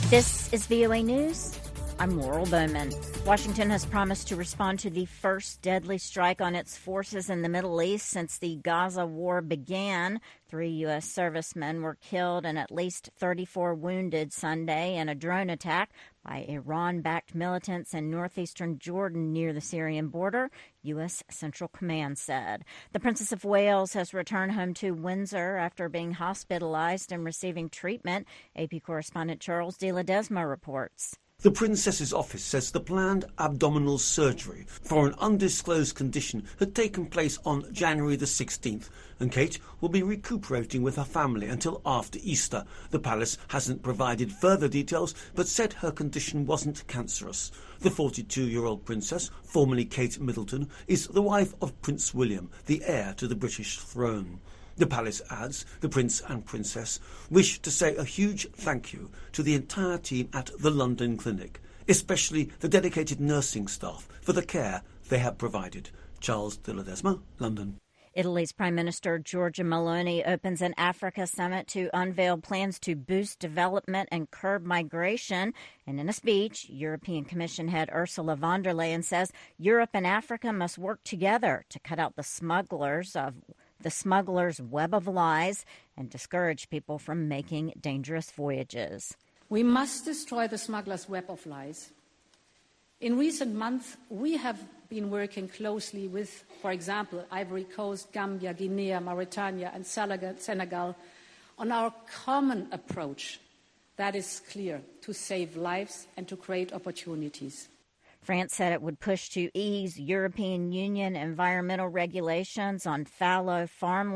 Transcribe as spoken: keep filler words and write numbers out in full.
This is V O A News. I'm Laurel Bowman. Washington has promised to respond to the first deadly strike on its forces in the Middle East since the Gaza war began. Three U S servicemen were killed and at least thirty-four wounded Sunday in a drone attack by Iran-backed militants in northeastern Jordan near the Syrian border, U S Central Command said. The Princess of Wales has returned home to Windsor after being hospitalized and receiving treatment. A P correspondent Charles de Ledesma reports. The Princess's office says the planned abdominal surgery for an undisclosed condition had taken place on January the sixteenth, and Kate will be recuperating with her family until after Easter. The palace hasn't provided further details, but said her condition wasn't cancerous. The forty-two-year-old princess, formerly Kate Middleton, is the wife of Prince William, the heir to the British throne. The palace adds the prince and princess wish to say a huge thank you to the entire team at the London Clinic, especially the dedicated nursing staff for the care they have provided. Charles de Ledesma, London. Italy's Prime Minister Giorgia Meloni opens an Africa summit to unveil plans to boost development and curb migration. And in a speech, European Commission head Ursula von der Leyen says Europe and Africa must work together to cut out the smugglers of the smugglers' web of lies and discourage people from making dangerous voyages. We must destroy the smugglers' web of lies. In recent months, we have been working closely with, for example, Ivory Coast, Gambia, Guinea, Mauritania, and Senegal on our common approach that is clear to save lives and to create opportunities. France said it would push to ease European Union environmental regulations on fallow farmland.